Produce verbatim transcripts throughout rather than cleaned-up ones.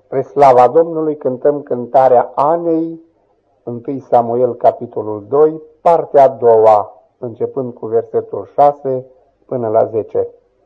Spre slava Domnului cântăm cântarea Anei, întâi Samuel, capitolul doi, partea a doua, începând cu versetul șase până la zece.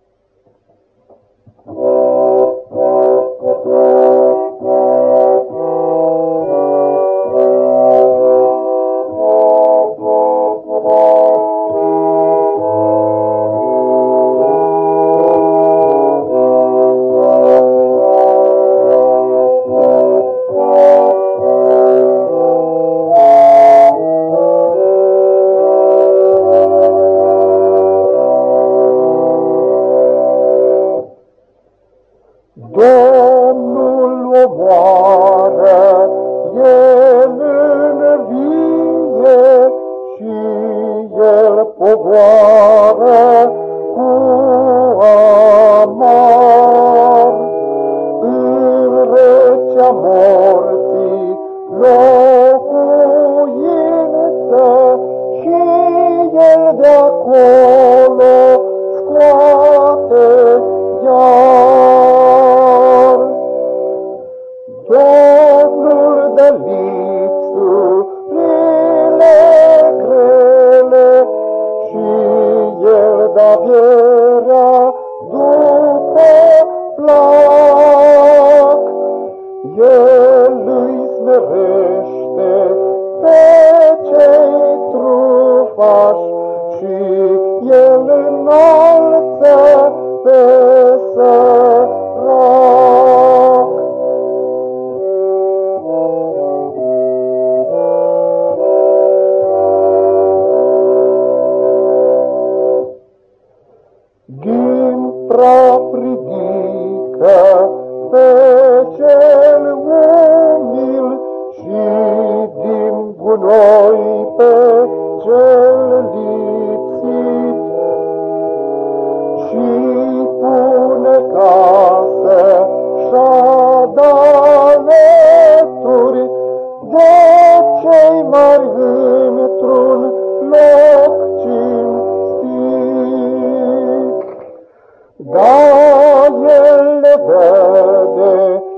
Domnul omoară, El învie și El pogoară cu amar. În recea morții locuință și El de-acolo scoate iar. Domnul dă lipsurile grele și El dă averea după plac. El îi smerește pe cei trufași și El înalță pe sărac. Din praf ridică pe cel umil și din gunoi pe cel lipsit și pune casă șada alături de cei mari într-un loc cinstit. Da, El le vede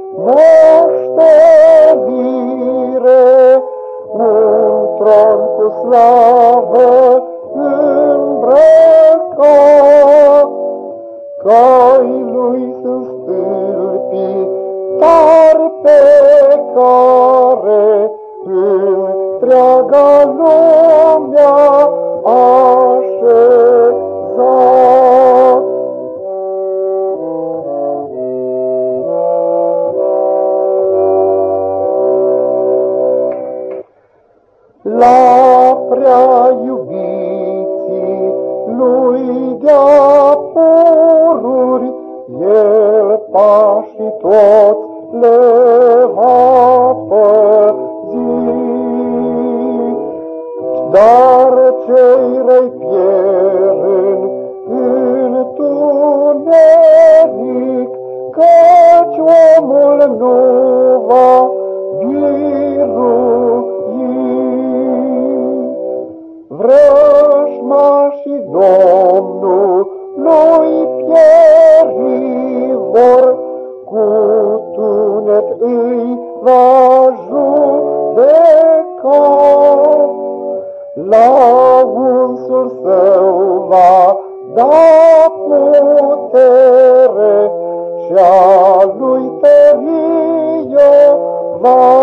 moștenire, un tron cu slavă îmbrăcat. Cai Lui sunt stâlpii tari pe care întreaga lumea așezat. La prea iubiții Lui de-a pururi, El pașii toți le va păzi. Dar cei răi pierd în întuneric, căci omul nu va birui. Vrăjmașii Domnului pieri vor, cu tunet îi va judeca. La unsul Său va da putere și a Lui tărie va